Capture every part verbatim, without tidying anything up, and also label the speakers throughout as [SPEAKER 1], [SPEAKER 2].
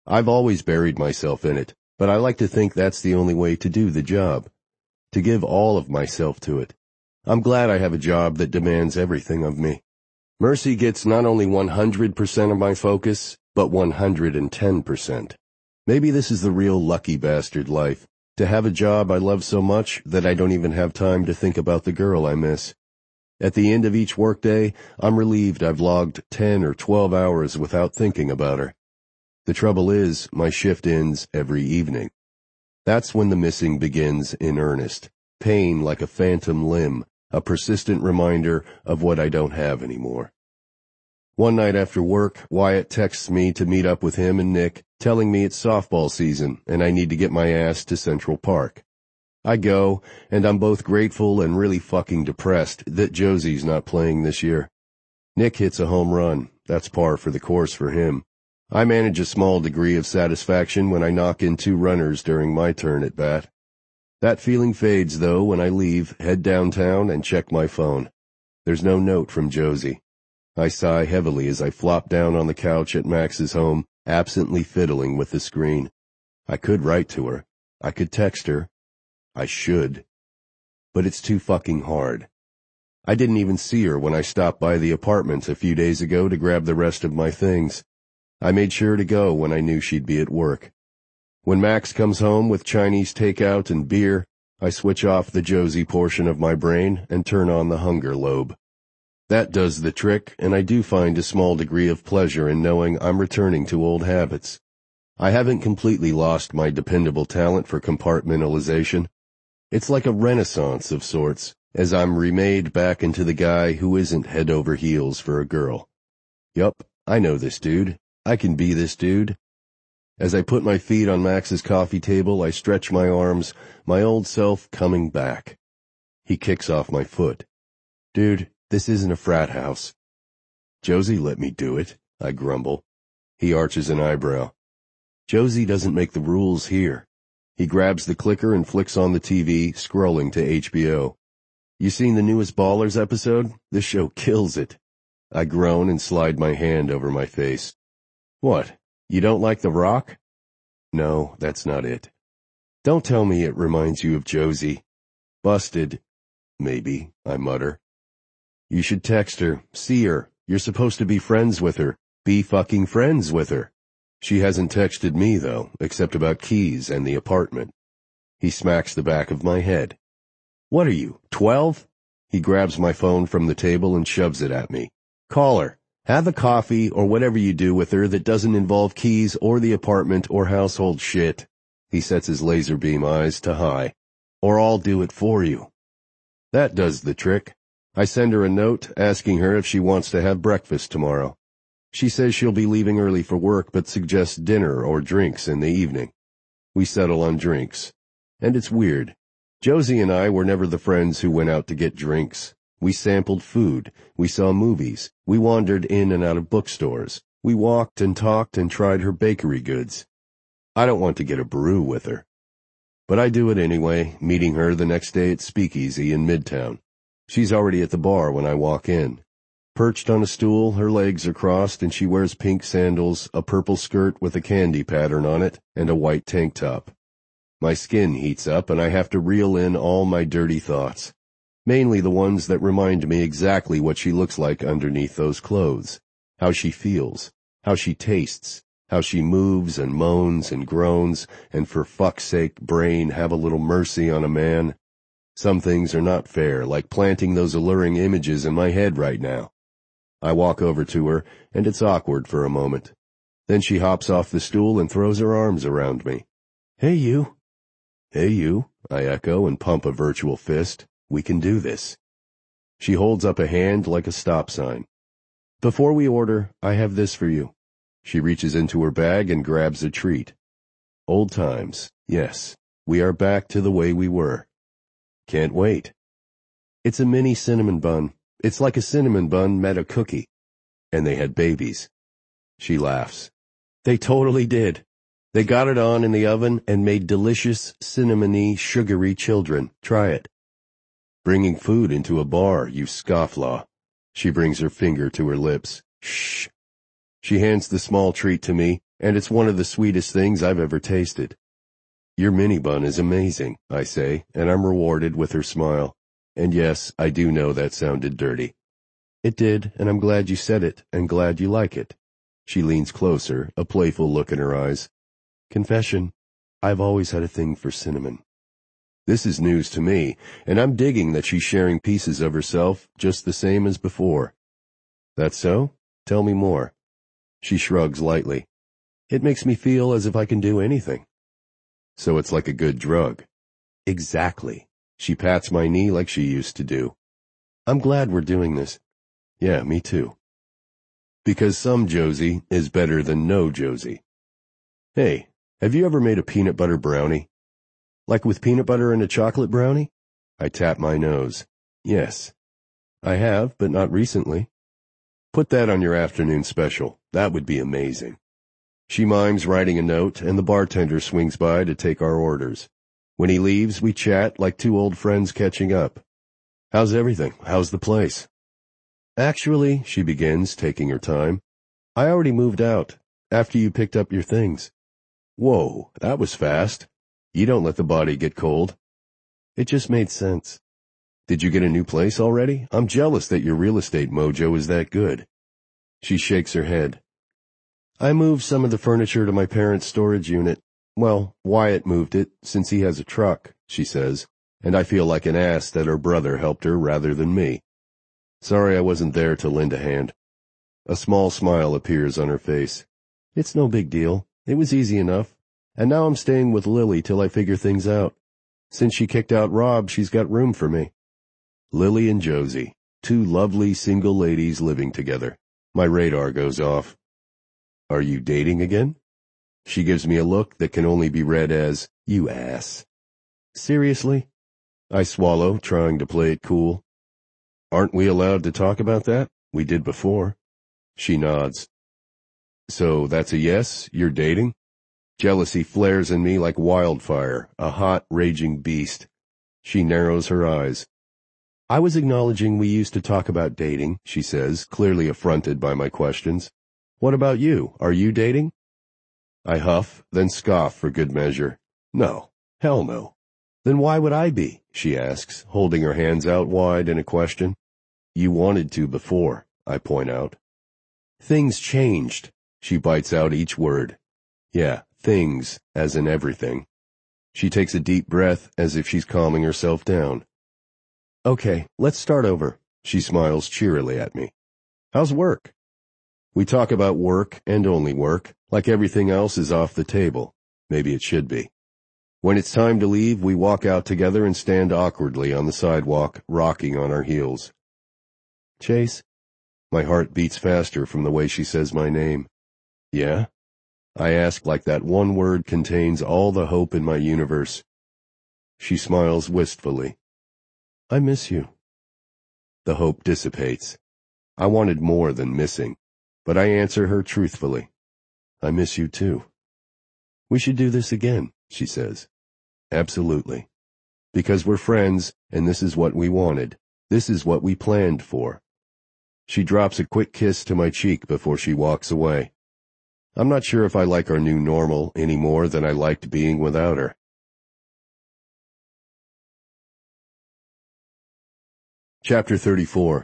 [SPEAKER 1] I've always buried myself in it, but I like to think that's the only way to do the job. To give all of myself to it. I'm glad I have a job that demands everything of me. Mercy gets not only one hundred percent of my focus, but one hundred ten percent. Maybe this is the real lucky bastard life, to have a job I love so much that I don't even have time to think about the girl I miss. At the end of each workday, I'm relieved I've logged ten or twelve hours without thinking about her. The trouble is, my shift ends every evening. That's when the missing begins in earnest. Pain like a phantom limb, a persistent reminder of what I don't have anymore. One night after work, Wyatt texts me to meet up with him and Nick, telling me it's softball season and I need to get my ass to Central Park. I go, and I'm both grateful and really fucking depressed that Josie's not playing this year. Nick hits a home run. That's par for the course for him. I manage a small degree of satisfaction when I knock in two runners during my turn at bat. That feeling fades, though, when I leave, head downtown, and check my phone. There's no note from Josie. I sigh heavily as I flop down on the couch at Max's home, absently fiddling with the screen. I could write to her. I could text her. I should. But it's too fucking hard. I didn't even see her when I stopped by the apartment a few days ago to grab the rest of my things. I made sure to go when I knew she'd be at work. When Max comes home with Chinese takeout and beer, I switch off the Josie portion of my brain and turn on the hunger lobe. That does the trick, and I do find a small degree of pleasure in knowing I'm returning to old habits. I haven't completely lost my dependable talent for compartmentalization. It's like a renaissance of sorts, as I'm remade back into the guy who isn't head over heels for a girl. Yup, I know this dude. I can be this dude. As I put my feet on Max's coffee table, I stretch my arms, my old self coming back. He kicks off my foot. Dude, this isn't a frat house. Josie let me do it, I grumble. He arches an eyebrow. Josie doesn't make the rules here. He grabs the clicker and flicks on the T V, scrolling to H B O. You seen the newest Ballers episode? This show kills it. I groan and slide my hand over my face. What? You don't like The Rock? No, that's not it. Don't tell me it reminds you of Josie. Busted. Maybe, I mutter. You should text her, see her. You're supposed to be friends with her. Be fucking friends with her. She hasn't texted me, though, except about keys and the apartment. He smacks the back of my head. What are you, twelve? He grabs my phone from the table and shoves it at me. Call her. Have a coffee or whatever you do with her that doesn't involve keys or the apartment or household shit. He sets his laser beam eyes to high. Or I'll do it for you. That does the trick. I send her a note asking her if she wants to have breakfast tomorrow. She says she'll be leaving early for work but suggests dinner or drinks in the evening. We settle on drinks. And it's weird. Josie and I were never the friends who went out to get drinks. We sampled food. We saw movies. We wandered in and out of bookstores. We walked and talked and tried her bakery goods. I don't want to get a brew with her. But I do it anyway, meeting her the next day at Speakeasy in Midtown. She's already at the bar when I walk in. Perched on a stool, her legs are crossed, and she wears pink sandals, a purple skirt with a candy pattern on it, and a white tank top. My skin heats up, and I have to reel in all my dirty thoughts. Mainly the ones that remind me exactly what she looks like underneath those clothes. How she feels. How she tastes. How she moves and moans and groans, and for fuck's sake, brain, have a little mercy on a man. Some things are not fair, like planting those alluring images in my head right now. I walk over to her, and it's awkward for a moment. Then she hops off the stool and throws her arms around me. Hey, you. Hey, you, I echo and pump a virtual fist. We can do this. She holds up a hand like a stop sign. Before we order, I have this for you. She reaches into her bag and grabs a treat. Old times, yes. We are back to the way we were. Can't wait. It's a mini cinnamon bun. It's like a cinnamon bun met a cookie. And they had babies. She laughs. They totally did. They got it on in the oven and made delicious, cinnamony, sugary children. Try it. Bringing food into a bar, you scofflaw. She brings her finger to her lips. Shh. She hands the small treat to me, and it's one of the sweetest things I've ever tasted. Your mini bun is amazing, I say, and I'm rewarded with her smile. And yes, I do know that sounded dirty. It did, and I'm glad you said it, and glad you like it. She leans closer, a playful look in her eyes. Confession, I've always had a thing for cinnamon. This is news to me, and I'm digging that she's sharing pieces of herself just the same as before. That's so? Tell me more. She shrugs lightly. It makes me feel as if I can do anything. So it's like a good drug. Exactly. She pats my knee like she used to do. I'm glad we're doing this. Yeah, me too. Because some Josie is better than no Josie. Hey, have you ever made a peanut butter brownie? Like with peanut butter and a chocolate brownie? I tap my nose. Yes. I have, but not recently. Put that on your afternoon special. That would be amazing. She mimes writing a note, and the bartender swings by to take our orders. When he leaves, we chat like two old friends catching up. How's everything? How's the place? Actually, she begins, taking her time, I already moved out, after you picked up your things. Whoa, that was fast. You don't let the body get cold. It just made sense. Did you get a new place already? I'm jealous that your real estate mojo is that good. She shakes her head. I moved some of the furniture to my parents' storage unit. Well, Wyatt moved it, since he has a truck, she says, and I feel like an ass that her brother helped her rather than me. Sorry I wasn't there to lend a hand. A small smile appears on her face. It's no big deal. It was easy enough. And now I'm staying with Lily till I figure things out. Since she kicked out Rob, she's got room for me. Lily and Josie, two lovely single ladies living together. My radar goes off. Are you dating again? She gives me a look that can only be read as, you ass. Seriously? I swallow, trying to play it cool. Aren't we allowed to talk about that? We did before. She nods. So that's a yes? You're dating? Jealousy flares in me like wildfire, a hot, raging beast. She narrows her eyes. I was acknowledging we used to talk about dating, she says, clearly affronted by my questions. What about you? Are you dating? I huff, then scoff for good measure. No. Hell no. Then why would I be? She asks, holding her hands out wide in a question. You wanted to before, I point out. Things changed. She bites out each word. Yeah, things, as in everything. She takes a deep breath as if she's calming herself down. Okay, let's start over. She smiles cheerily at me. How's work? We talk about work and only work, like everything else is off the table. Maybe it should be. When it's time to leave, we walk out together and stand awkwardly on the sidewalk, rocking on our heels. Chase? My heart beats faster from the way she says my name. Yeah? I ask like that one word contains all the hope in my universe. She smiles wistfully. I miss you. The hope dissipates. I wanted more than missing, but I answer her truthfully. I miss you too. We should do this again, she says. Absolutely. Because we're friends, and this is what we wanted. This is what we planned for. She drops a quick kiss to my cheek before she walks away. I'm not sure if I like our new normal any more than I liked being without her. Chapter thirty-four.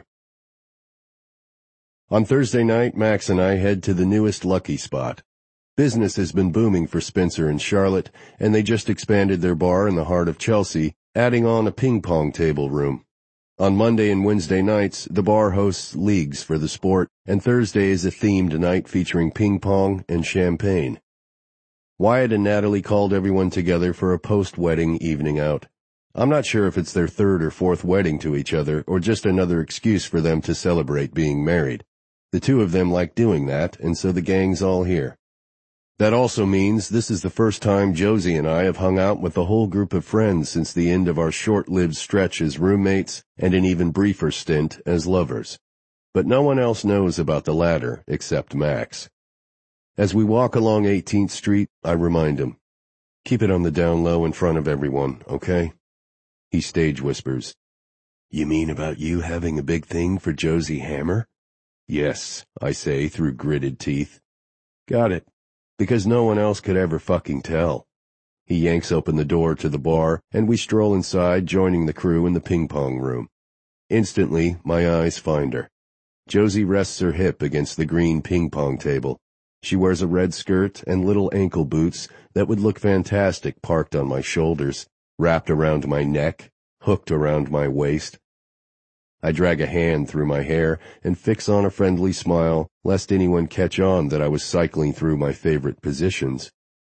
[SPEAKER 1] On Thursday night, Max and I head to the newest Lucky Spot. Business has been booming for Spencer and Charlotte, and they just expanded their bar in the heart of Chelsea, adding on a ping-pong table room. On Monday and Wednesday nights, the bar hosts leagues for the sport, and Thursday is a themed night featuring ping-pong and champagne. Wyatt and Natalie called everyone together for a post-wedding evening out. I'm not sure if it's their third or fourth wedding to each other, or just another excuse for them to celebrate being married. The two of them like doing that, and so the gang's all here. That also means this is the first time Josie and I have hung out with the whole group of friends since the end of our short-lived stretch as roommates and an even briefer stint as lovers. But no one else knows about the latter except Max. As we walk along eighteenth Street, I remind him, keep it on the down low in front of everyone, okay? He stage whispers, You mean about you having a big thing for Josie Hammer? Yes, I say through gritted teeth. Got it. because no one else could ever fucking tell. He yanks open the door to the bar, and we stroll inside, joining the crew in the ping-pong room. Instantly, my eyes find her. Josie rests her hip against the green ping-pong table. She wears a red skirt and little ankle boots that would look fantastic parked on my shoulders, wrapped around my neck, hooked around my waist. I drag a hand through my hair and fix on a friendly smile, lest anyone catch on that I was cycling through my favorite positions.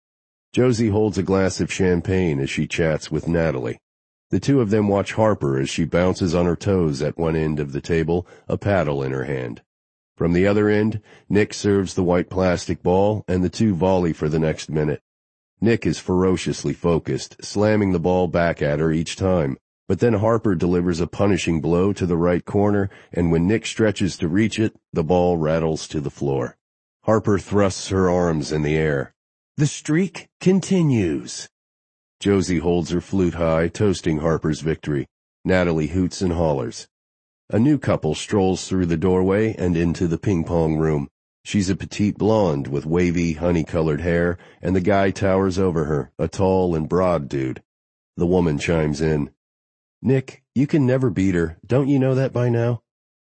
[SPEAKER 1] Josie holds a glass of champagne as she chats with Natalie. The two of them watch Harper as she bounces on her toes at one end of the table, a paddle in her hand. From the other end, Nick serves the white plastic ball, and the two volley for the next minute. Nick is ferociously focused, slamming the ball back at her each time, but then Harper delivers a punishing blow to the right corner, and when Nick stretches to reach it, the ball rattles to the floor. Harper thrusts her arms in the air. The streak continues. Josie holds her flute high, toasting Harper's victory. Natalie hoots and hollers. A new couple strolls through the doorway and into the ping-pong room. She's a petite blonde with wavy, honey-colored hair, and the guy towers over her, a tall and broad dude. The woman chimes in. Nick, you can never beat her. Don't you know that by now?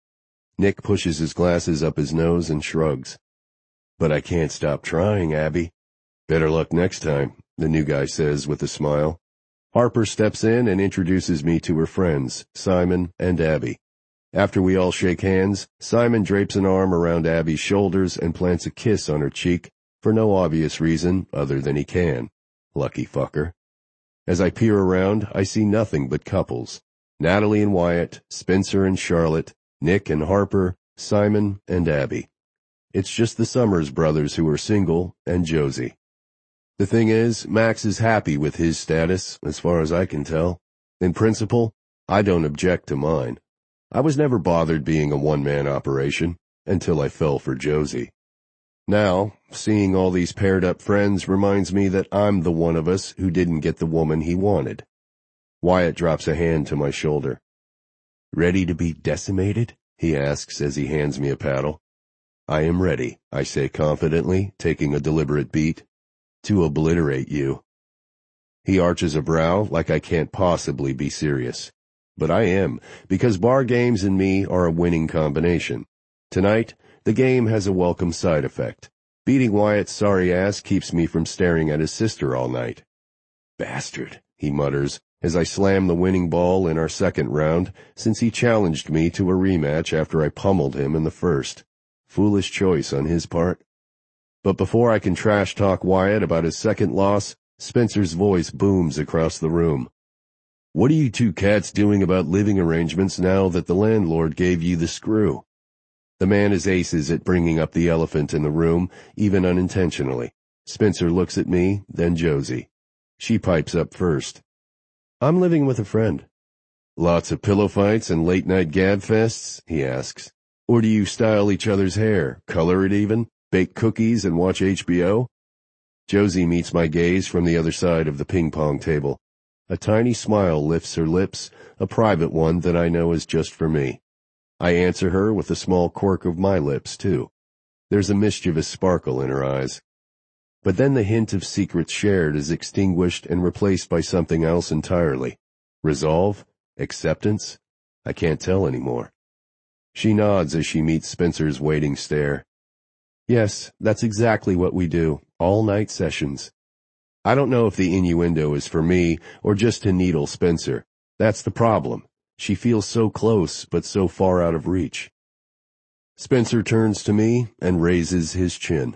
[SPEAKER 1] Nick pushes his glasses up his nose and shrugs. But I can't stop trying, Abby. Better luck next time, the new guy says with a smile. Harper steps in and introduces me to her friends, Simon and Abby. After we all shake hands, Simon drapes an arm around Abby's shoulders and plants a kiss on her cheek, for no obvious reason other than he can. Lucky fucker. As I peer around, I see nothing but couples. Natalie and Wyatt, Spencer and Charlotte, Nick and Harper, Simon and Abby. It's just the Summers brothers who are single, and Josie. The thing is, Max is happy with his status, as far as I can tell. In principle, I don't object to mine. I was never bothered being a one-man operation, until I fell for Josie. Now, seeing all these paired-up friends reminds me that I'm the one of us who didn't get the woman he wanted. Wyatt drops a hand to my shoulder. Ready to be decimated? He asks as he hands me a paddle. I am ready, I say confidently, taking a deliberate beat. To obliterate you. He arches a brow like I can't possibly be serious. But I am, because bar games and me are a winning combination. Tonight, the game has a welcome side effect. Beating Wyatt's sorry ass keeps me from staring at his sister all night. Bastard, he mutters, as I slam the winning ball in our second round, since he challenged me to a rematch after I pummeled him in the first. Foolish choice on his part. But before I can trash talk Wyatt about his second loss, Spencer's voice booms across the room. What are you two cats doing about living arrangements now that the landlord gave you the screw? The man is aces at bringing up the elephant in the room, even unintentionally. Spencer looks at me, then Josie. She pipes up first. I'm living with a friend. Lots of pillow fights and late-night gab fests, he asks. Or do you style each other's hair, color it even? Bake cookies and watch H B O? Josie meets my gaze from the other side of the ping-pong table. A tiny smile lifts her lips, a private one that I know is just for me. I answer her with a small quirk of my lips, too. There's a mischievous sparkle in her eyes. But then the hint of secrets shared is extinguished and replaced by something else entirely. Resolve? Acceptance? I can't tell anymore. She nods as she meets Spencer's waiting stare. Yes, that's exactly what we do, all-night sessions. I don't know if the innuendo is for me or just to needle Spencer. That's the problem. She feels so close, but so far out of reach. Spencer turns to me and raises his chin.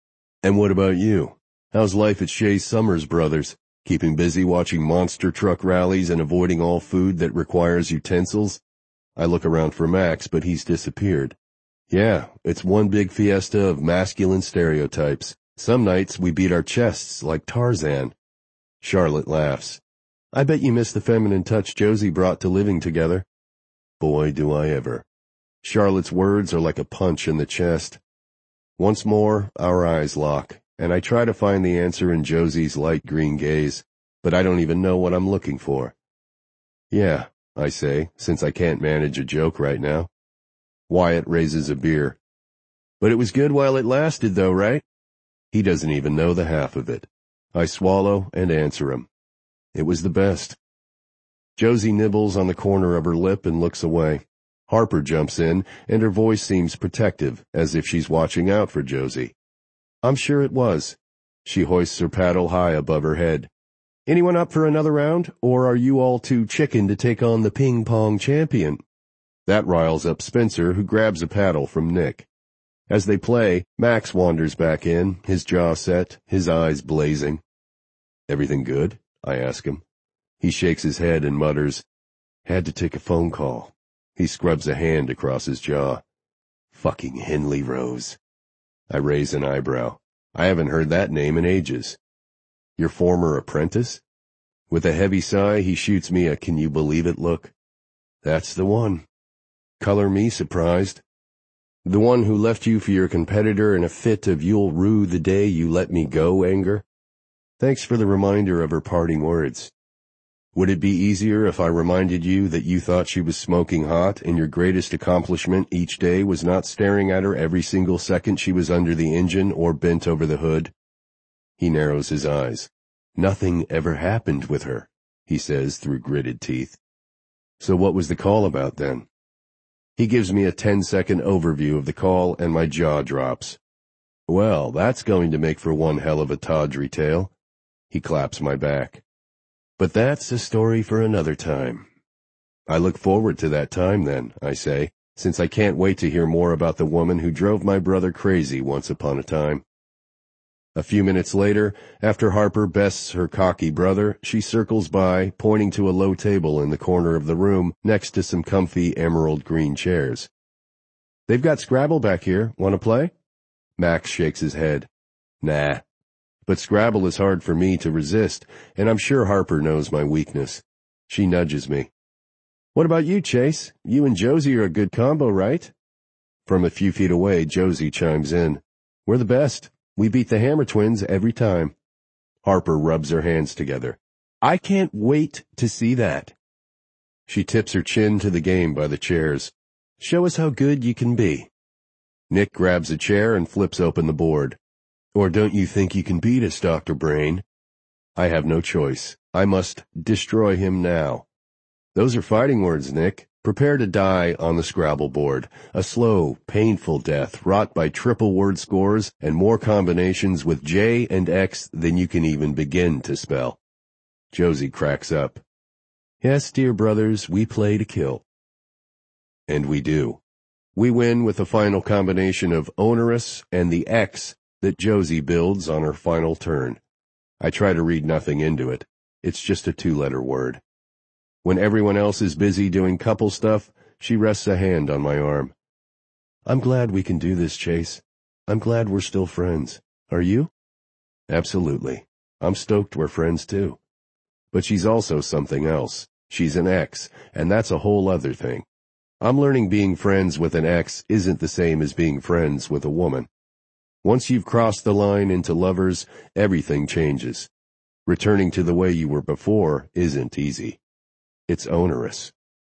[SPEAKER 1] And what about you? How's life at Shea Summers Brothers? Keeping busy watching monster truck rallies and avoiding all food that requires utensils? I look around for Max, but he's disappeared. Yeah, it's one big fiesta of masculine stereotypes. Some nights we beat our chests like Tarzan. Charlotte laughs. I bet you miss the feminine touch Josie brought to living together. Boy, do I ever. Charlotte's words are like a punch in the chest. Once more, our eyes lock, and I try to find the answer in Josie's light green gaze, but I don't even know what I'm looking for. Yeah, I say, since I can't manage a joke right now. Wyatt raises a beer. But it was good while it lasted, though, right? He doesn't even know the half of it. I swallow and answer him. It was the best. Josie nibbles on the corner of her lip and looks away. Harper jumps in, and her voice seems protective, as if she's watching out for Josie. I'm sure it was. She hoists her paddle high above her head. Anyone up for another round, or are you all too chicken to take on the ping-pong champion? That riles up Spencer, who grabs a paddle from Nick. As they play, Max wanders back in, his jaw set, his eyes blazing. Everything good? I ask him. He shakes his head and mutters, Had to take a phone call. He scrubs a hand across his jaw. Fucking Henley Rose. I raise an eyebrow. I haven't heard that name in ages. Your former apprentice? With a heavy sigh, he shoots me a can you believe it look. That's the one. Color me surprised. The one who left you for your competitor in a fit of you'll rue the day you let me go anger? Thanks for the reminder of her parting words. Would it be easier if I reminded you that you thought she was smoking hot and your greatest accomplishment each day was not staring at her every single second she was under the engine or bent over the hood? He narrows his eyes. Nothing ever happened with her, he says through gritted teeth. So what was the call about then? He gives me a ten-second overview of the call and my jaw drops. Well, that's going to make for one hell of a tawdry tale. He claps my back. But that's a story for another time. I look forward to that time then, I say, since I can't wait to hear more about the woman who drove my brother crazy once upon a time. A few minutes later, after Harper bests her cocky brother, she circles by, pointing to a low table in the corner of the room next to some comfy emerald green chairs. They've got Scrabble back here. Want to play? Max shakes his head. Nah. But Scrabble is hard for me to resist, and I'm sure Harper knows my weakness. She nudges me. What about you, Chase? You and Josie are a good combo, right? From a few feet away, Josie chimes in. We're the best. We beat the Hammer Twins every time. Harper rubs her hands together. I can't wait to see that. She tips her chin to the game by the chairs. Show us how good you can be. Nick grabs a chair and flips open the board. Or don't you think you can beat us, Doctor Brain? I have no choice. I must destroy him now. Those are fighting words, Nick. Prepare to die on the Scrabble board. A slow, painful death wrought by triple word scores and more combinations with J and X than you can even begin to spell. Josie cracks up. Yes, dear brothers, we play to kill. And we do. We win with the final combination of onerous and the X that Josie builds on her final turn. I try to read nothing into it. It's just a two-letter word. When everyone else is busy doing couple stuff, she rests a hand on my arm. I'm glad we can do this, Chase. I'm glad we're still friends. Are you? Absolutely. I'm stoked we're friends too. But she's also something else. She's an ex, and that's a whole other thing. I'm learning being friends with an ex isn't the same as being friends with a woman. Once you've crossed the line into lovers, everything changes. Returning to the way you were before isn't easy. It's onerous.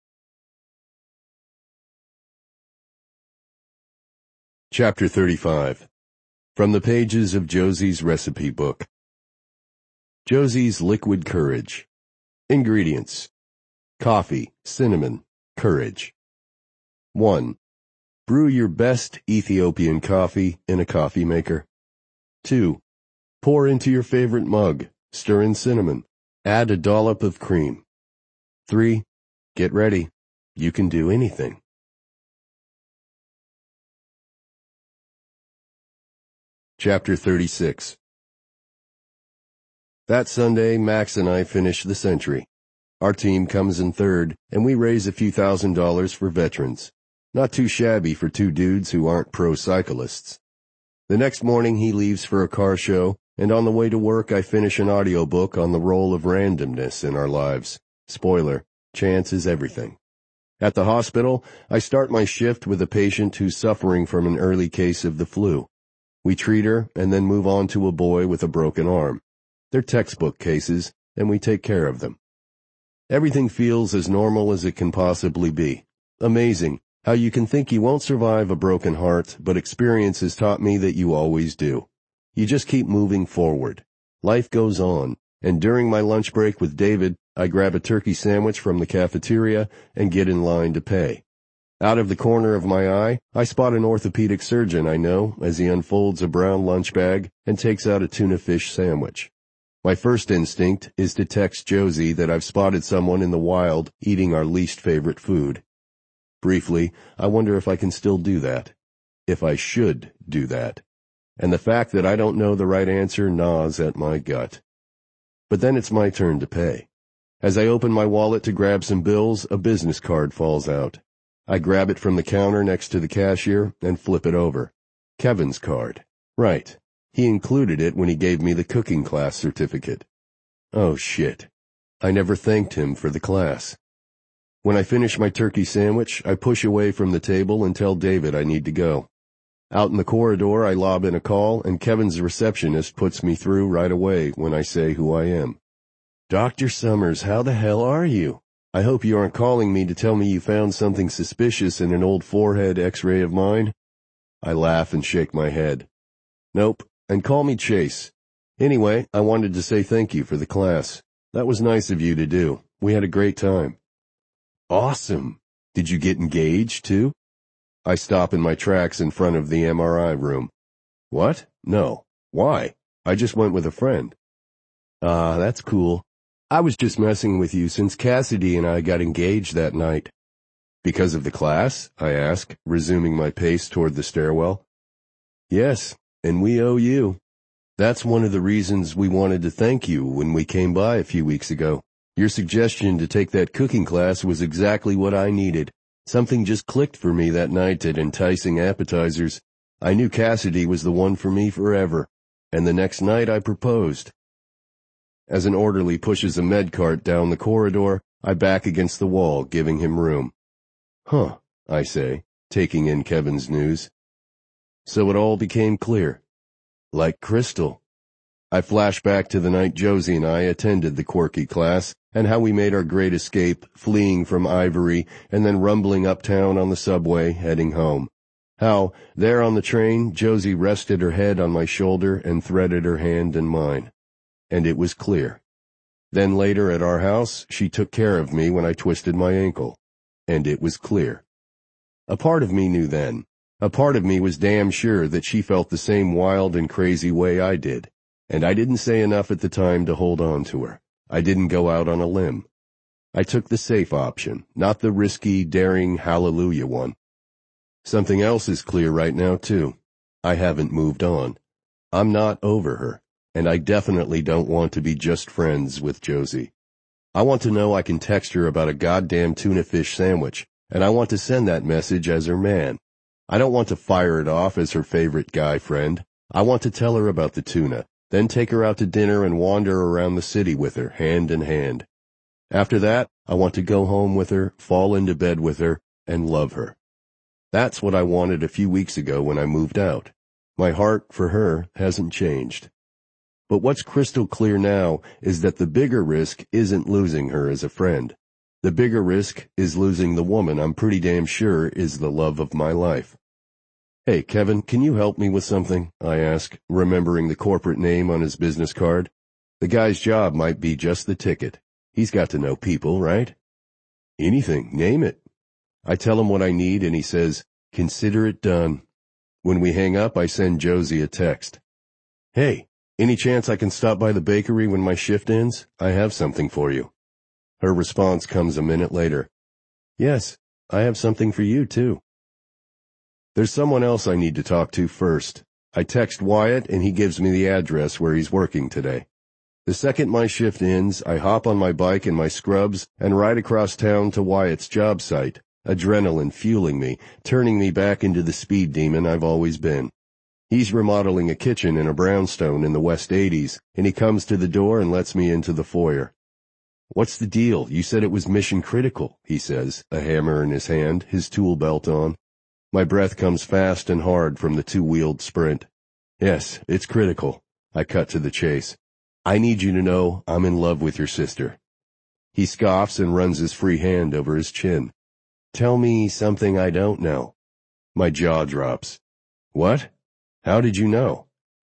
[SPEAKER 1] Chapter thirty-five. From the pages of Josie's recipe book. Josie's Liquid Courage. Ingredients. Coffee, cinnamon, courage. one. Brew your best Ethiopian coffee in a coffee maker. two. Pour into your favorite mug. Stir in cinnamon. Add a dollop of cream. three. Get ready. You can do anything. Chapter thirty-six. That Sunday, Max and I finish the century. Our team comes in third, and we raise a few thousand dollars for veterans. Not too shabby for two dudes who aren't pro cyclists. The next morning he leaves for a car show, and on the way to work I finish an audiobook on the role of randomness in our lives. Spoiler, chance is everything. At the hospital, I start my shift with a patient who's suffering from an early case of the flu. We treat her and then move on to a boy with a broken arm. They're textbook cases, and we take care of them. Everything feels as normal as it can possibly be. Amazing how you can think you won't survive a broken heart, but experience has taught me that you always do. You just keep moving forward. Life goes on, and during my lunch break with David, I grab a turkey sandwich from the cafeteria and get in line to pay. Out of the corner of my eye, I spot an orthopedic surgeon I know as he unfolds a brown lunch bag and takes out a tuna fish sandwich. My first instinct is to text Josie that I've spotted someone in the wild eating our least favorite food. Briefly, I wonder if I can still do that. If I should do that. And the fact that I don't know the right answer gnaws at my gut. But then it's my turn to pay. As I open my wallet to grab some bills, a business card falls out. I grab it from the counter next to the cashier and flip it over. Kevin's card. Right. He included it when he gave me the cooking class certificate. Oh shit. I never thanked him for the class. When I finish my turkey sandwich, I push away from the table and tell David I need to go. Out in the corridor, I lob in a call, and Kevin's receptionist puts me through right away when I say who I am. Doctor Summers, how the hell are you? I hope you aren't calling me to tell me you found something suspicious in an old forehead x-ray of mine. I laugh and shake my head. Nope, and call me Chase. Anyway, I wanted to say thank you for the class. That was nice of you to do. We had a great time. Awesome. Did you get engaged, too? I stop in my tracks in front of the M R I room. What? No. Why? I just went with a friend. Ah, that's cool. I was just messing with you since Cassidy and I got engaged that night. Because of the class? I ask, resuming my pace toward the stairwell. Yes, and we owe you. That's one of the reasons we wanted to thank you when we came by a few weeks ago. Your suggestion to take that cooking class was exactly what I needed. Something just clicked for me that night at Enticing Appetizers. I knew Cassidy was the one for me forever, and the next night I proposed. As an orderly pushes a med cart down the corridor, I back against the wall, giving him room. Huh, I say, taking in Kevin's news. So it all became clear. Like crystal. I flash back to the night Josie and I attended the quirky class, and how we made our great escape, fleeing from Ivory, and then rumbling uptown on the subway, heading home. How, there on the train, Josie rested her head on my shoulder and threaded her hand in mine. And it was clear. Then later at our house, she took care of me when I twisted my ankle. And it was clear. A part of me knew then. A part of me was damn sure that she felt the same wild and crazy way I did. And I didn't say enough at the time to hold on to her. I didn't go out on a limb. I took the safe option, not the risky, daring hallelujah one. Something else is clear right now, too. I haven't moved on. I'm not over her. And I definitely don't want to be just friends with Josie. I want to know I can text her about a goddamn tuna fish sandwich, and I want to send that message as her man. I don't want to fire it off as her favorite guy friend. I want to tell her about the tuna, then take her out to dinner and wander around the city with her, hand in hand. After that, I want to go home with her, fall into bed with her, and love her. That's what I wanted a few weeks ago when I moved out. My heart for her hasn't changed. But what's crystal clear now is that the bigger risk isn't losing her as a friend. The bigger risk is losing the woman I'm pretty damn sure is the love of my life. Hey, Kevin, can you help me with something? I ask, remembering the corporate name on his business card. The guy's job might be just the ticket. He's got to know people, right? Anything, name it. I tell him what I need and he says, consider it done. When we hang up, I send Josie a text. Hey, any chance I can stop by the bakery when my shift ends? I have something for you. Her response comes a minute later. Yes, I have something for you, too. There's someone else I need to talk to first. I text Wyatt and he gives me the address where he's working today. The second my shift ends, I hop on my bike and my scrubs and ride across town to Wyatt's job site, adrenaline fueling me, turning me back into the speed demon I've always been. He's remodeling a kitchen in a brownstone in the West eighties, and he comes to the door and lets me into the foyer. What's the deal? You said it was mission critical, he says, a hammer in his hand, his tool belt on. My breath comes fast and hard from the two-wheeled Sprint. Yes, it's critical. I cut to the chase. I need you to know I'm in love with your sister. He scoffs and runs his free hand over his chin. Tell me something I don't know. My jaw drops. What? How did you know?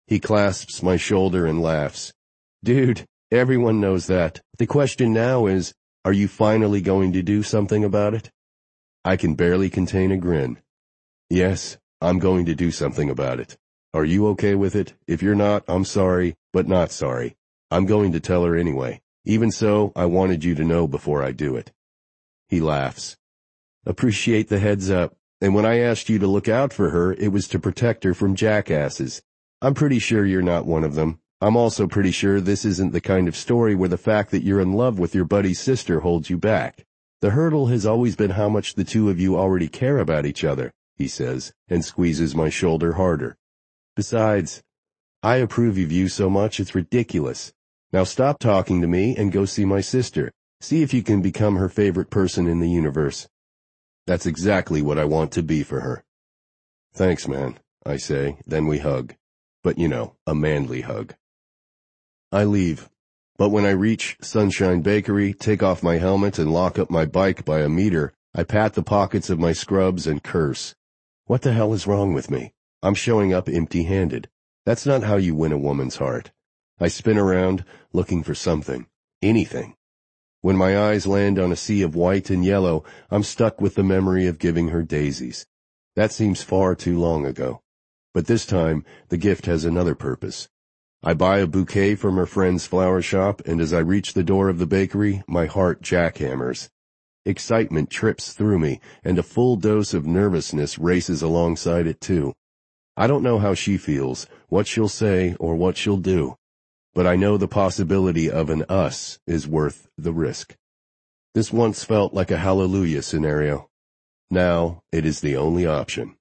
[SPEAKER 1] He clasps my shoulder and laughs. Dude, everyone knows that. The question now is, are you finally going to do something about it? I can barely contain a grin. Yes, I'm going to do something about it. Are you okay with it? If you're not, I'm sorry, but not sorry. I'm going to tell her anyway. Even so, I wanted you to know before I do it. He laughs. Appreciate the heads up. And when I asked you to look out for her, it was to protect her from jackasses. I'm pretty sure you're not one of them. I'm also pretty sure this isn't the kind of story where the fact that you're in love with your buddy's sister holds you back. The hurdle has always been how much the two of you already care about each other, he says, and squeezes my shoulder harder. Besides, I approve of you so much it's ridiculous. Now stop talking to me and go see my sister. See if you can become her favorite person in the universe. That's exactly what I want to be for her. Thanks, man, I say, then we hug. But, you know, a manly hug. I leave. But when I reach Sunshine Bakery, take off my helmet and lock up my bike by a meter, I pat the pockets of my scrubs and curse. What the hell is wrong with me? I'm showing up empty-handed. That's not how you win a woman's heart. I spin around, looking for something. Anything. When my eyes land on a sea of white and yellow, I'm stuck with the memory of giving her daisies. That seems far too long ago. But this time, the gift has another purpose. I buy a bouquet from her friend's flower shop, and as I reach the door of the bakery, my heart jackhammers. Excitement trips through me, and a full dose of nervousness races alongside it too. I don't know how she feels, what she'll say, or what she'll do. But I know the possibility of an us is worth the risk. This once felt like a hallelujah scenario. Now, it is the only option.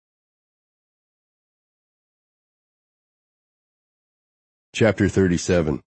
[SPEAKER 1] Chapter thirty-seven.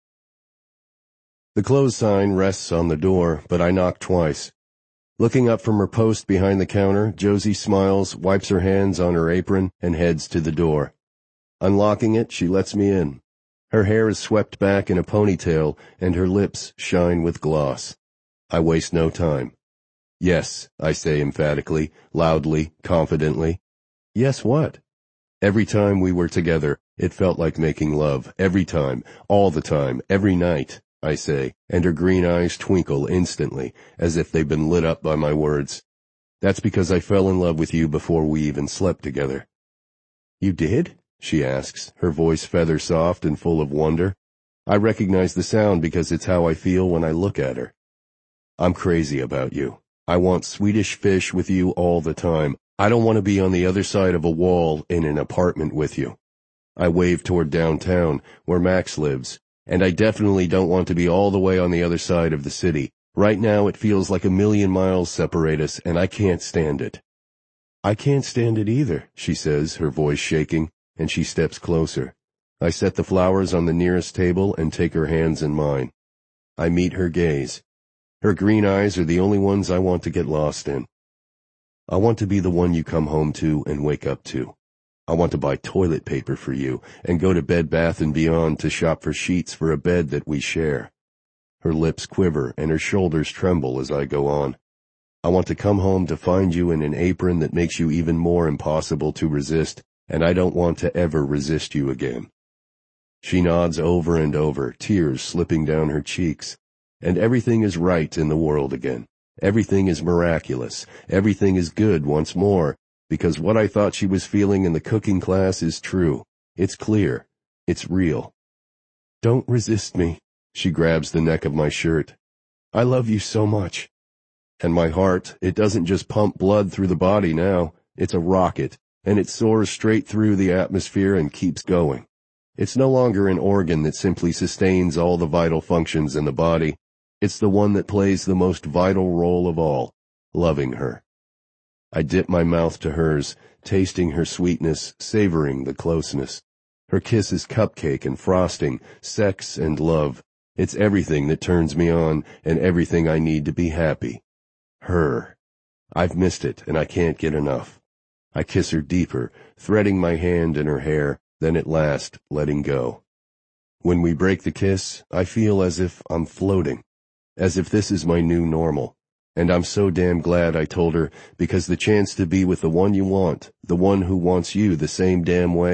[SPEAKER 1] The close sign rests on the door, but I knock twice. Looking up from her post behind the counter, Josie smiles, wipes her hands on her apron, and heads to the door. Unlocking it, she lets me in. Her hair is swept back in a ponytail, and her lips shine with gloss. I waste no time. Yes, I say emphatically, loudly, confidently. Yes, what? Every time we were together, it felt like making love. Every time, all the time, every night, I say, and her green eyes twinkle instantly, as if they've been lit up by my words. That's because I fell in love with you before we even slept together. You did? She asks, her voice feather soft and full of wonder. I recognize the sound because it's how I feel when I look at her. I'm crazy about you. I want Swedish fish with you all the time. I don't want to be on the other side of a wall in an apartment with you. I wave toward downtown, where Max lives, and I definitely don't want to be all the way on the other side of the city. Right now it feels like a million miles separate us, and I can't stand it. I can't stand it either, she says, her voice shaking, and she steps closer. I set the flowers on the nearest table and take her hands in mine. I meet her gaze. Her green eyes are the only ones I want to get lost in. I want to be the one you come home to and wake up to. I want to buy toilet paper for you and go to Bed Bath and Beyond to shop for sheets for a bed that we share. Her lips quiver and her shoulders tremble as I go on. I want to come home to find you in an apron that makes you even more impossible to resist, and I don't want to ever resist you again. She nods over and over, tears slipping down her cheeks. And everything is right in the world again. Everything is miraculous. Everything is good once more, because what I thought she was feeling in the cooking class is true. It's clear. It's real. Don't resist me. She grabs the neck of my shirt. I love you so much. And my heart, it doesn't just pump blood through the body now. It's a rocket, and it soars straight through the atmosphere and keeps going. It's no longer an organ that simply sustains all the vital functions in the body. It's the one that plays the most vital role of all, loving her. I dip my mouth to hers, tasting her sweetness, savoring the closeness. Her kiss is cupcake and frosting, sex and love. It's everything that turns me on and everything I need to be happy. Her. I've missed it and I can't get enough. I kiss her deeper, threading my hand in her hair, then at last letting go. When we break the kiss, I feel as if I'm floating. As if this is my new normal. And I'm so damn glad I told her, because the chance to be with the one you want, the one who wants you the same damn way,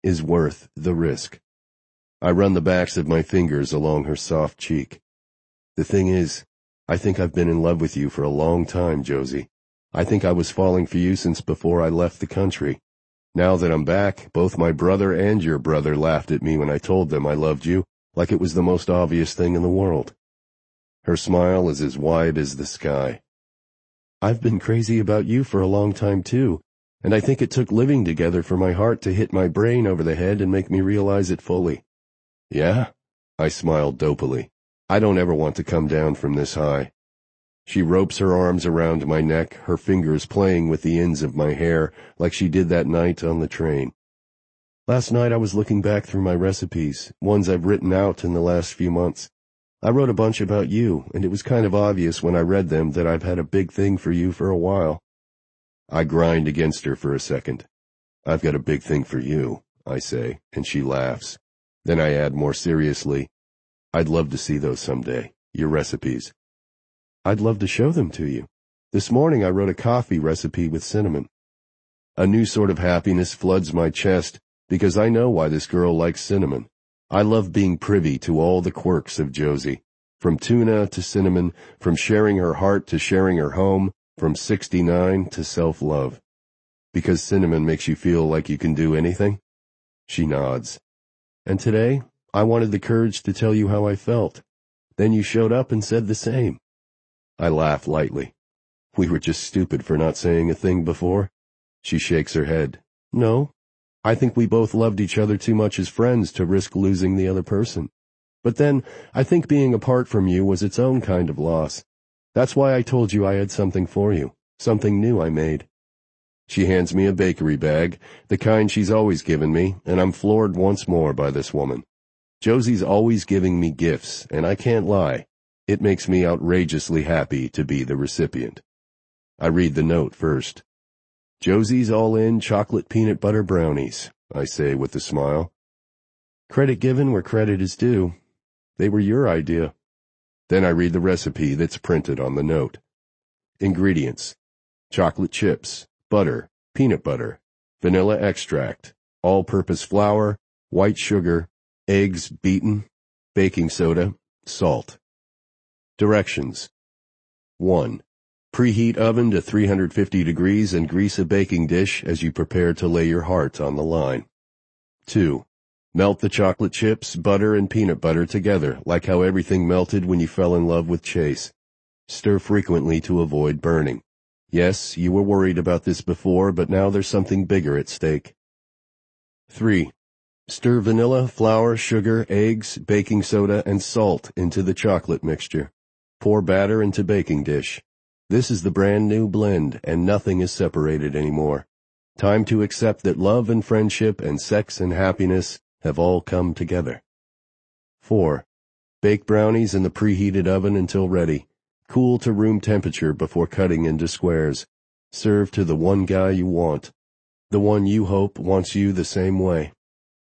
[SPEAKER 1] is worth the risk. I run the backs of my fingers along her soft cheek. The thing is, I think I've been in love with you for a long time, Josie. I think I was falling for you since before I left the country. Now that I'm back, both my brother and your brother laughed at me when I told them I loved you, like it was the most obvious thing in the world. Her smile is as wide as the sky. I've been crazy about you for a long time too, and I think it took living together for my heart to hit my brain over the head and make me realize it fully. Yeah? I smiled dopily. I don't ever want to come down from this high. She ropes her arms around my neck, her fingers playing with the ends of my hair like she did that night on the train. Last night I was looking back through my recipes, ones I've written out in the last few months. I wrote a bunch about you, and it was kind of obvious when I read them that I've had a big thing for you for a while. I grind against her for a second. I've got a big thing for you, I say, and she laughs. Then I add more seriously, I'd love to see those someday, your recipes. I'd love to show them to you. This morning I wrote a coffee recipe with cinnamon. A new sort of happiness floods my chest because I know why this girl likes cinnamon. I love being privy to all the quirks of Josie, from tuna to cinnamon, from sharing her heart to sharing her home, from sixty-nine to self-love. Because cinnamon makes you feel like you can do anything? She nods. And today, I wanted the courage to tell you how I felt. Then you showed up and said the same. I laugh lightly. We were just stupid for not saying a thing before. She shakes her head. No, I think we both loved each other too much as friends to risk losing the other person. But then, I think being apart from you was its own kind of loss. That's why I told you I had something for you, something new I made. She hands me a bakery bag, the kind she's always given me, and I'm floored once more by this woman. Josie's always giving me gifts, and I can't lie. It makes me outrageously happy to be the recipient. I read the note first. Josie's all-in chocolate peanut butter brownies, I say with a smile. Credit given where credit is due. They were your idea. Then I read the recipe that's printed on the note. Ingredients: chocolate chips, butter, peanut butter, vanilla extract, all-purpose flour, white sugar, eggs beaten, baking soda, salt. Directions. one. Preheat oven to three hundred fifty degrees and grease a baking dish as you prepare to lay your heart on the line. two. Melt the chocolate chips, butter, and peanut butter together, like how everything melted when you fell in love with Chase. Stir frequently to avoid burning. Yes, you were worried about this before, but now there's something bigger at stake. three. Stir vanilla, flour, sugar, eggs, baking soda, and salt into the chocolate mixture. Pour batter into baking dish. This is the brand new blend, and nothing is separated anymore. Time to accept that love and friendship and sex and happiness have all come together. four. Bake brownies in the preheated oven until ready. Cool to room temperature before cutting into squares. Serve to the one guy you want. The one you hope wants you the same way.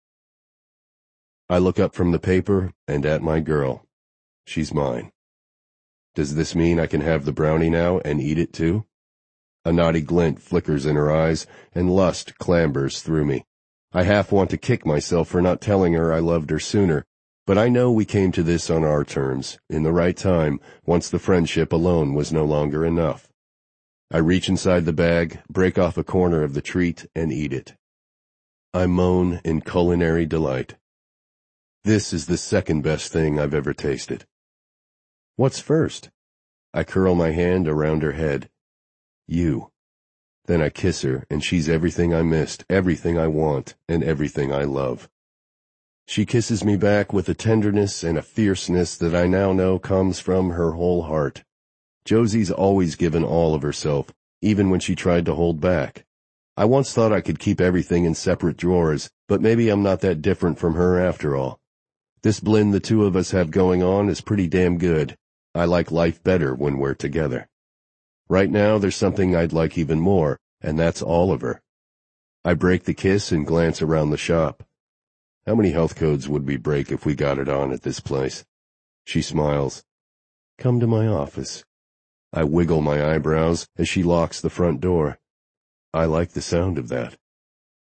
[SPEAKER 1] I look up from the paper and at my girl. She's mine. Does this mean I can have the brownie now and eat it too? A naughty glint flickers in her eyes, and lust clambers through me. I half want to kick myself for not telling her I loved her sooner, but I know we came to this on our terms, in the right time, once the friendship alone was no longer enough. I reach inside the bag, break off a corner of the treat, and eat it. I moan in culinary delight. This is the second best thing I've ever tasted. What's first? I curl my hand around her head. You. Then I kiss her, and she's everything I missed, everything I want, and everything I love. She kisses me back with a tenderness and a fierceness that I now know comes from her whole heart. Josie's always given all of herself, even when she tried to hold back. I once thought I could keep everything in separate drawers, but maybe I'm not that different from her after all. This blend the two of us have going on is pretty damn good. I like life better when we're together. Right now, there's something I'd like even more, and that's all of her. I break the kiss and glance around the shop. How many health codes would we break if we got it on at this place? She smiles. Come to my office. I wiggle my eyebrows as she locks the front door. I like the sound of that.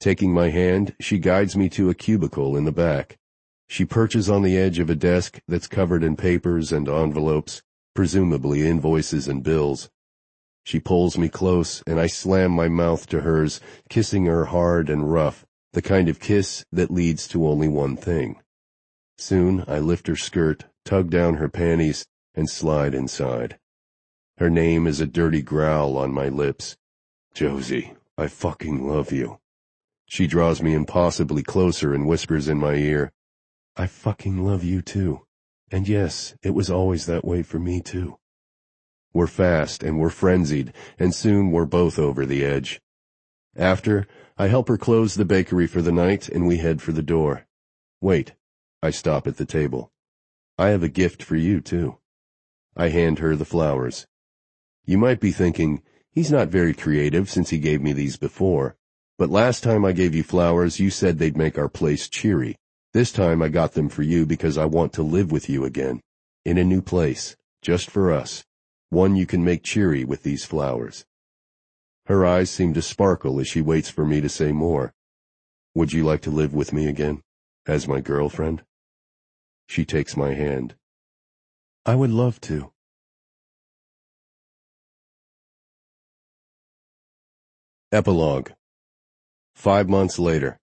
[SPEAKER 1] Taking my hand, she guides me to a cubicle in the back. She perches on the edge of a desk that's covered in papers and envelopes, presumably invoices and bills. She pulls me close, and I slam my mouth to hers, kissing her hard and rough, the kind of kiss that leads to only one thing. Soon I lift her skirt, tug down her panties, and slide inside. Her name is a dirty growl on my lips. Josie, I fucking love you. She draws me impossibly closer and whispers in my ear, I fucking love you too. And yes, it was always that way for me too. We're fast and we're frenzied, and soon we're both over the edge. After, I help her close the bakery for the night, and we head for the door. Wait, I stop at the table. I have a gift for you too. I hand her the flowers. You might be thinking, he's not very creative since he gave me these before. But last time I gave you flowers, you said they'd make our place cheery. This time I got them for you because I want to live with you again. In a new place, just for us. One you can make cheery with these flowers. Her eyes seem to sparkle as she waits for me to say more. Would you like to live with me again, as my girlfriend? She takes my hand. I would love to. Epilogue. Five months later.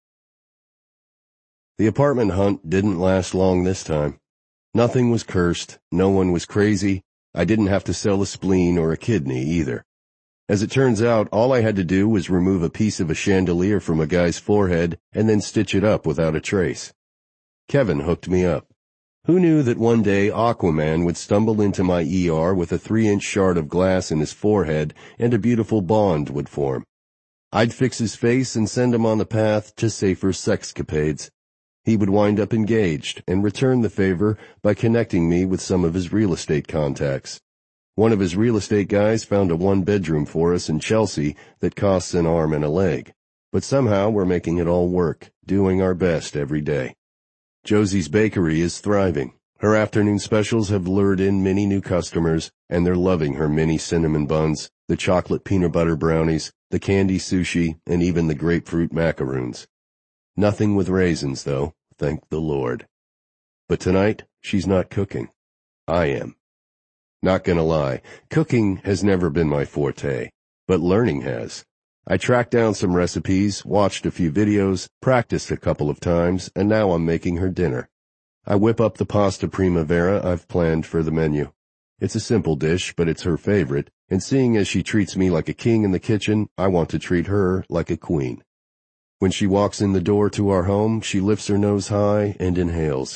[SPEAKER 1] The apartment hunt didn't last long this time. Nothing was cursed, no one was crazy, I didn't have to sell a spleen or a kidney either. As it turns out, all I had to do was remove a piece of a chandelier from a guy's forehead and then stitch it up without a trace. Kevin hooked me up. Who knew that one day Aquaman would stumble into my E R with a three-inch shard of glass in his forehead and a beautiful bond would form. I'd fix his face and send him on the path to safer sexcapades. He would wind up engaged and return the favor by connecting me with some of his real estate contacts. One of his real estate guys found a one-bedroom for us in Chelsea that costs an arm and a leg. But somehow we're making it all work, doing our best every day. Josie's Bakery is thriving. Her afternoon specials have lured in many new customers, and they're loving her mini cinnamon buns, the chocolate peanut butter brownies, the candy sushi, and even the grapefruit macaroons. Nothing with raisins, though, thank the Lord. But tonight, she's not cooking. I am. Not gonna lie, cooking has never been my forte, but learning has. I tracked down some recipes, watched a few videos, practiced a couple of times, and now I'm making her dinner. I whip up the pasta primavera I've planned for the menu. It's a simple dish, but it's her favorite, and seeing as she treats me like a king in the kitchen, I want to treat her like a queen. When she walks in the door to our home, she lifts her nose high and inhales.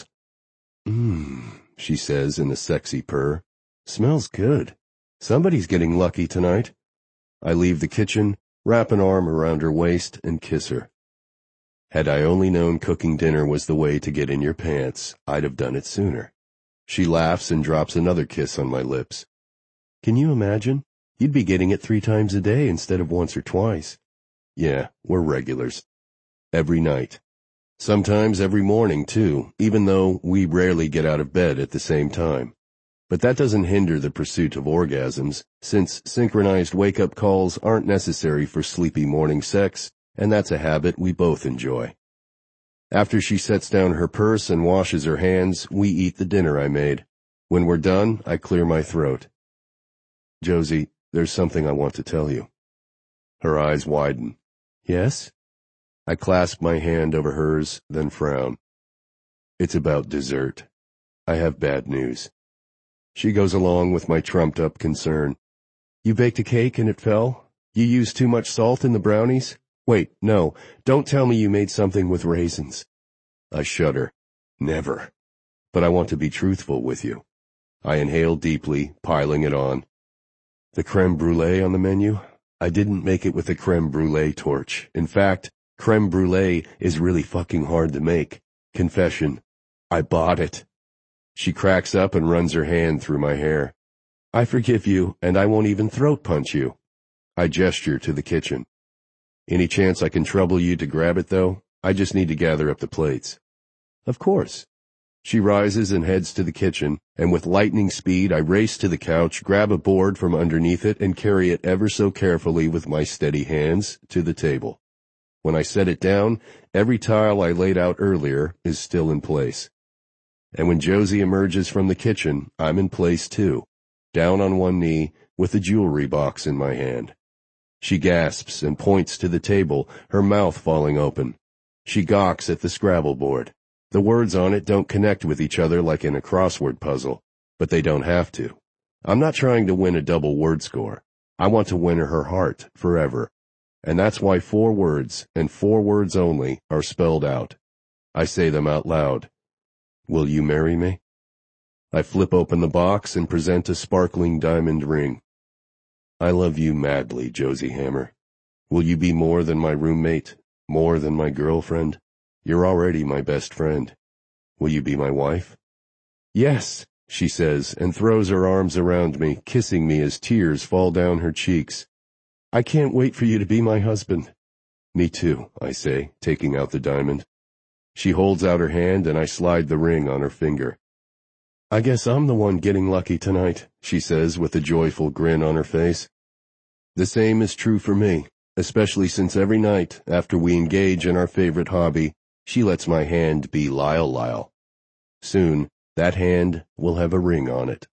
[SPEAKER 1] Mmm, she says in a sexy purr. Smells good. Somebody's getting lucky tonight. I leave the kitchen, wrap an arm around her waist, and kiss her. Had I only known cooking dinner was the way to get in your pants, I'd have done it sooner. She laughs and drops another kiss on my lips. Can you imagine? You'd be getting it three times a day instead of once or twice. Yeah, we're regulars. Every night. Sometimes every morning, too, even though we rarely get out of bed at the same time. But that doesn't hinder the pursuit of orgasms, since synchronized wake-up calls aren't necessary for sleepy morning sex, and that's a habit we both enjoy. After she sets down her purse and washes her hands, we eat the dinner I made. When we're done, I clear my throat. Josie, there's something I want to tell you. Her eyes widen. Yes? I clasp my hand over hers, then frown. It's about dessert. I have bad news. She goes along with my trumped-up concern. You baked a cake and it fell? You used too much salt in the brownies? Wait, no, don't tell me you made something with raisins. I shudder. Never. But I want to be truthful with you. I inhale deeply, piling it on. The creme brulee on the menu? I didn't make it with a creme brulee torch. In fact, creme brulee is really fucking hard to make. Confession. I bought it. She cracks up and runs her hand through my hair. I forgive you, and I won't even throat punch you. I gesture to the kitchen. Any chance I can trouble you to grab it, though? I just need to gather up the plates. Of course. She rises and heads to the kitchen, and with lightning speed I race to the couch, grab a board from underneath it, and carry it ever so carefully with my steady hands to the table. When I set it down, every tile I laid out earlier is still in place. And when Josie emerges from the kitchen, I'm in place too, down on one knee with the jewelry box in my hand. She gasps and points to the table, her mouth falling open. She gawks at the Scrabble board. The words on it don't connect with each other like in a crossword puzzle, but they don't have to. I'm not trying to win a double word score. I want to win her heart forever. And that's why four words, and four words only, are spelled out. I say them out loud. Will you marry me? I flip open the box and present a sparkling diamond ring. I love you madly, Josie Hammer. Will you be more than my roommate, more than my girlfriend? You're already my best friend. Will you be my wife? Yes, she says, and throws her arms around me, kissing me as tears fall down her cheeks. I can't wait for you to be my husband. Me too, I say, taking out the diamond. She holds out her hand and I slide the ring on her finger. I guess I'm the one getting lucky tonight, she says with a joyful grin on her face. The same is true for me, especially since every night, after we engage in our favorite hobby, she lets my hand be Lyle Lyle. Soon, that hand will have a ring on it.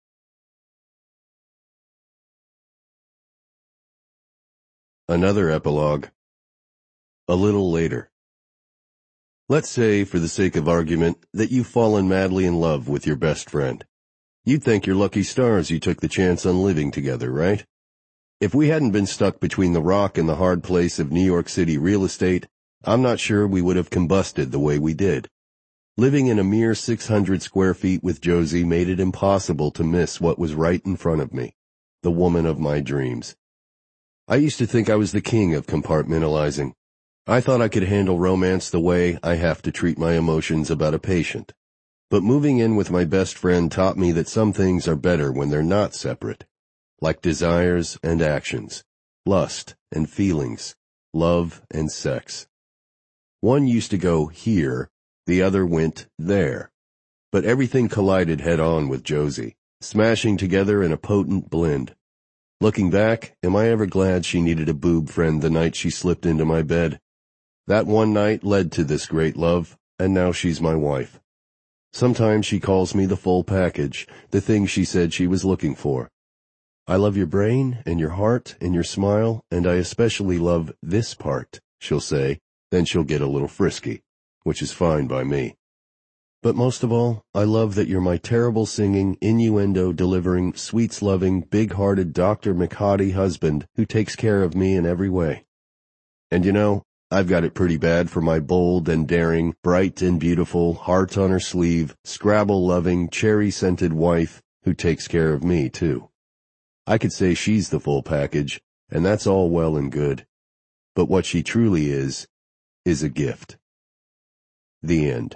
[SPEAKER 1] Another epilogue. A little later. Let's say, for the sake of argument, that you've fallen madly in love with your best friend. You'd think you're lucky stars you took the chance on living together, right? If we hadn't been stuck between the rock and the hard place of New York City real estate, I'm not sure we would have combusted the way we did. Living in a mere six hundred square feet with Josie made it impossible to miss what was right in front of me, the woman of my dreams. I used to think I was the king of compartmentalizing. I thought I could handle romance the way I have to treat my emotions about a patient. But moving in with my best friend taught me that some things are better when they're not separate, like desires and actions, lust and feelings, love and sex. One used to go here, the other went there. But everything collided head-on with Josie, smashing together in a potent blend. Looking back, am I ever glad she needed a boob friend the night she slipped into my bed? That one night led to this great love, and now she's my wife. Sometimes she calls me the full package, the thing she said she was looking for. I love your brain, and your heart, and your smile, and I especially love this part, she'll say, then she'll get a little frisky, which is fine by me. But most of all, I love that you're my terrible singing, innuendo-delivering, sweets-loving, big-hearted Doctor McHottie husband who takes care of me in every way. And you know, I've got it pretty bad for my bold and daring, bright and beautiful, heart on her sleeve, Scrabble-loving, cherry-scented wife who takes care of me, too. I could say she's the full package, and that's all well and good. But what she truly is, is a gift. The end.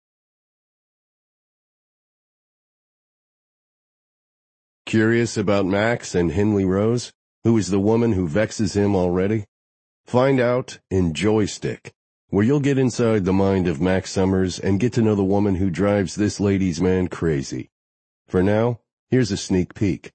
[SPEAKER 1] Curious about Max and Henley Rose, who is the woman who vexes him already? Find out in Joystick, where you'll get inside the mind of Max Summers and get to know the woman who drives this ladies' man crazy. For now, here's a sneak peek.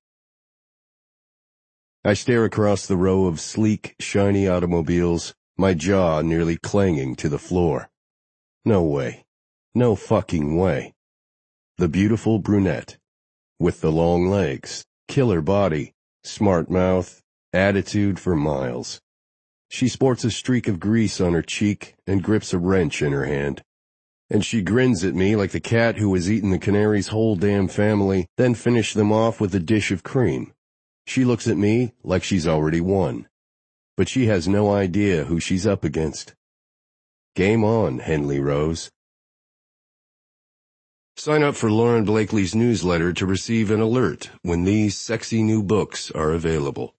[SPEAKER 1] I stare across the row of sleek, shiny automobiles, my jaw nearly clanging to the floor. No way. No fucking way. The beautiful brunette. With the long legs, killer body, smart mouth, attitude for miles. She sports a streak of grease on her cheek and grips a wrench in her hand. And she grins at me like the cat who has eaten the canary's whole damn family, then finished them off with a dish of cream. She looks at me like she's already won. But she has no idea who she's up against. Game on, Henley Rose. Sign up for Lauren Blakely's newsletter to receive an alert when these sexy new books are available.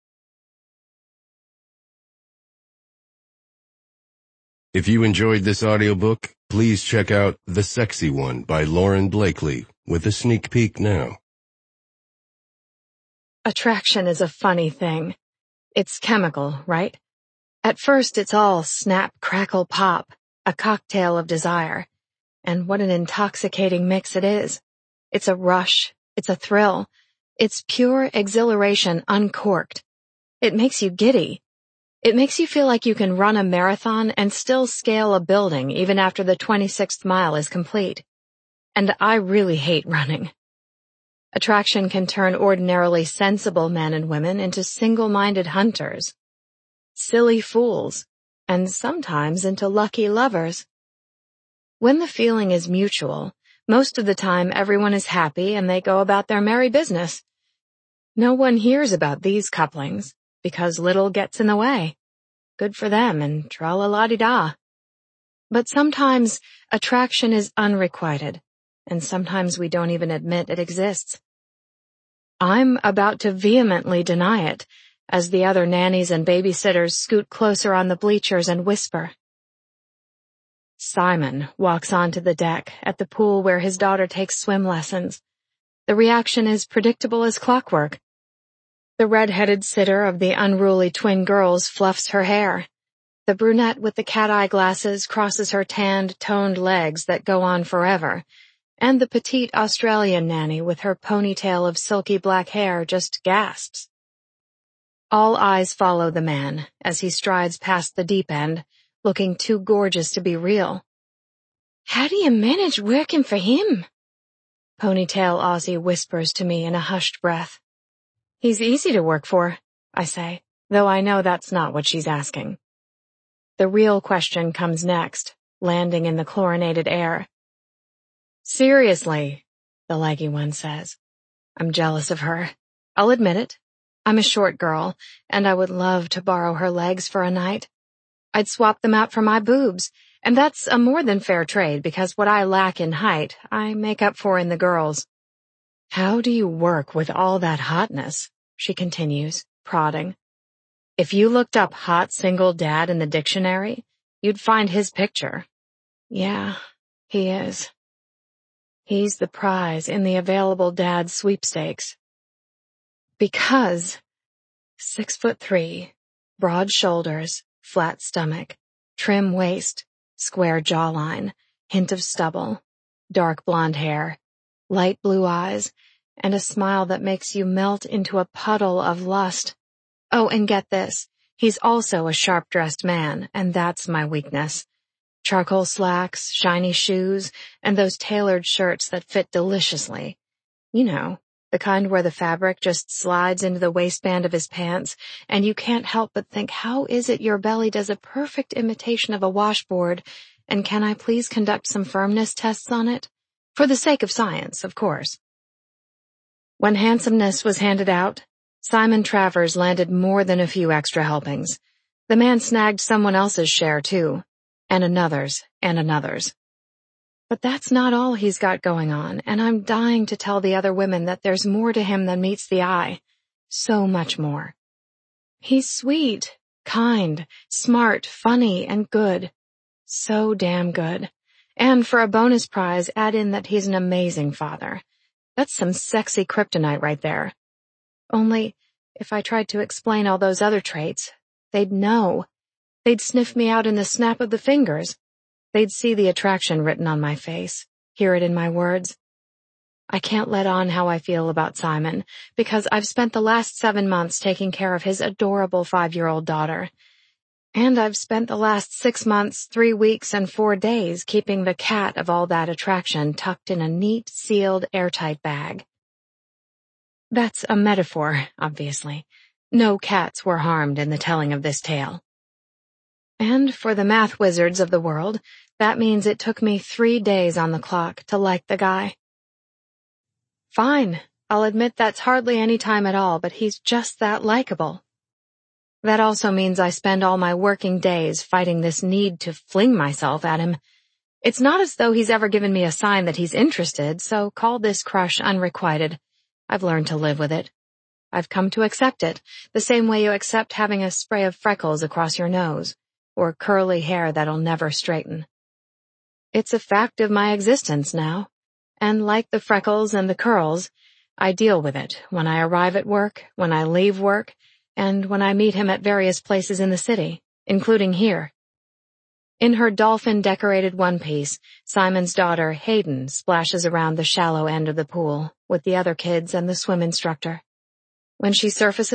[SPEAKER 1] If you enjoyed this audiobook, please check out The Sexy One by Lauren Blakely with a sneak peek now.
[SPEAKER 2] Attraction is a funny thing. It's chemical, right? At first it's all snap, crackle, pop, a cocktail of desire. And what an intoxicating mix it is. It's a rush. It's a thrill. It's pure exhilaration uncorked. It makes you giddy. It makes you feel like you can run a marathon and still scale a building even after the twenty-sixth mile is complete. And I really hate running. Attraction can turn ordinarily sensible men and women into single-minded hunters, silly fools, and sometimes into lucky lovers. When the feeling is mutual, most of the time everyone is happy and they go about their merry business. No one hears about these couplings because little gets in the way. Good for them and tra-la-la-di-da. But sometimes attraction is unrequited, and sometimes we don't even admit it exists. I'm about to vehemently deny it as the other nannies and babysitters scoot closer on the bleachers and whisper. Simon walks onto the deck at the pool where his daughter takes swim lessons. The reaction is predictable as clockwork. The red-headed sitter of the unruly twin girls fluffs her hair. The brunette with the cat-eye glasses crosses her tanned, toned legs that go on forever, and the petite Australian nanny with her ponytail of silky black hair just gasps. All eyes follow the man as he strides past the deep end, looking too gorgeous to be real. How do you manage working for him? Ponytail Aussie whispers to me in a hushed breath. He's easy to work for, I say, though I know that's not what she's asking. The real question comes next, landing in the chlorinated air. Seriously, the leggy one says. I'm jealous of her. I'll admit it. I'm a short girl, and I would love to borrow her legs for a night. I'd swap them out for my boobs, and that's a more than fair trade because what I lack in height, I make up for in the girls. How do you work with all that hotness? She continues, prodding. If you looked up hot single dad in the dictionary, you'd find his picture. Yeah, he is. He's the prize in the available dad sweepstakes. Because six foot three, broad shoulders, flat stomach, trim waist, square jawline, hint of stubble, dark blonde hair, light blue eyes, and a smile that makes you melt into a puddle of lust. Oh, and get this, he's also a sharp-dressed man, and that's my weakness. Charcoal slacks, shiny shoes, and those tailored shirts that fit deliciously. You know, the kind where the fabric just slides into the waistband of his pants, and you can't help but think, how is it your belly does a perfect imitation of a washboard, and can I please conduct some firmness tests on it? For the sake of science, of course. When handsomeness was handed out, Simon Travers landed more than a few extra helpings. The man snagged someone else's share, too, and another's, and another's. But that's not all he's got going on, and I'm dying to tell the other women that there's more to him than meets the eye. So much more. He's sweet, kind, smart, funny, and good. So damn good. And for a bonus prize, add in that he's an amazing father. That's some sexy kryptonite right there. Only, if I tried to explain all those other traits, they'd know. They'd sniff me out in the snap of the fingers. They'd see the attraction written on my face, hear it in my words. I can't let on how I feel about Simon, because I've spent the last seven months taking care of his adorable five-year-old daughter. And I've spent the last six months, three weeks, and four days keeping the cat of all that attraction tucked in a neat, sealed, airtight bag. That's a metaphor, obviously. No cats were harmed in the telling of this tale. And for the math wizards of the world, that means it took me three days on the clock to like the guy. Fine, I'll admit that's hardly any time at all, but he's just that likable. That also means I spend all my working days fighting this need to fling myself at him. It's not as though he's ever given me a sign that he's interested, so call this crush unrequited. I've learned to live with it. I've come to accept it, the same way you accept having a spray of freckles across your nose, or curly hair that'll never straighten. It's a fact of my existence now, and like the freckles and the curls, I deal with it when I arrive at work, when I leave work, and when I meet him at various places in the city, including here. In her dolphin-decorated one-piece, Simon's daughter, Hayden, splashes around the shallow end of the pool with the other kids and the swim instructor. When she surfaces,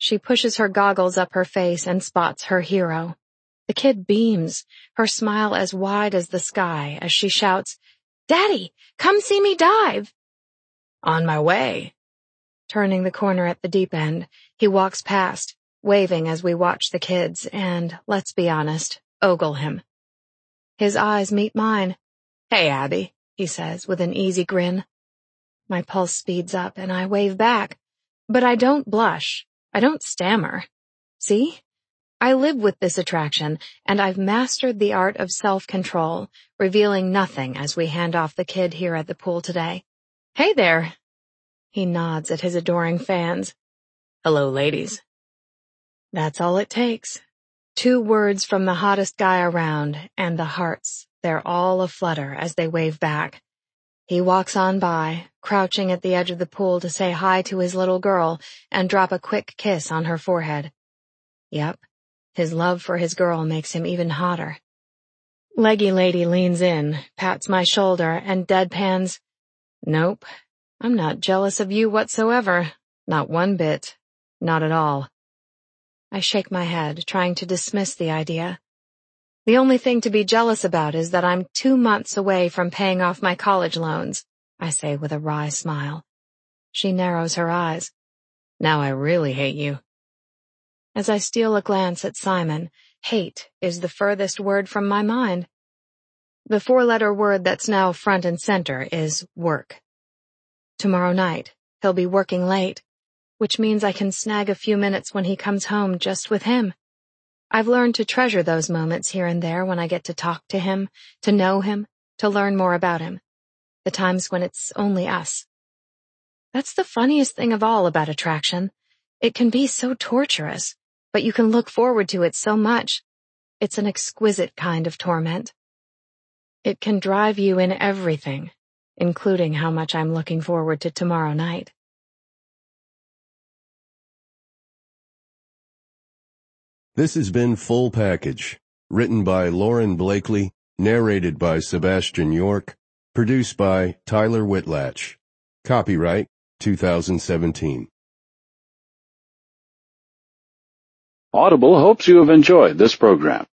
[SPEAKER 2] She pushes her goggles up her face and spots her hero. The kid beams, her smile as wide as the sky, as she shouts, "Daddy, come see me dive!" "On my way." Turning the corner at the deep end, he walks past, waving as we watch the kids and, let's be honest, ogle him. His eyes meet mine. "Hey, Abby," he says with an easy grin. My pulse speeds up and I wave back, but I don't blush. I don't stammer. See? I live with this attraction, and I've mastered the art of self-control, revealing nothing as we hand off the kid here at the pool today. "Hey there." He nods at his adoring fans. "Hello, ladies." That's all it takes. Two words from the hottest guy around, and the hearts, they're all aflutter as they wave back. He walks on by, crouching at the edge of the pool to say hi to his little girl and drop a quick kiss on her forehead. Yep, his love for his girl makes him even hotter. Leggy Lady leans in, pats my shoulder, and deadpans, "Nope, I'm not jealous of you whatsoever. Not one bit. Not at all." I shake my head, trying to dismiss the idea. The only thing to be jealous about is that I'm two months away from paying off my college loans, I say with a wry smile. She narrows her eyes. "Now I really hate you." As I steal a glance at Simon, hate is the furthest word from my mind. The four-letter word that's now front and center is work. Tomorrow night, he'll be working late, which means I can snag a few minutes when he comes home just with him. I've learned to treasure those moments here and there when I get to talk to him, to know him, to learn more about him. The times when it's only us. That's the funniest thing of all about attraction. It can be so torturous, but you can look forward to it so much. It's an exquisite kind of torment. It can drive you in everything, including how much I'm looking forward to tomorrow night.
[SPEAKER 1] This has been Full Package, written by Lauren Blakely, narrated by Sebastian York, produced by Tyler Whitlatch. Copyright two thousand seventeen.
[SPEAKER 3] Audible hopes you have enjoyed this program.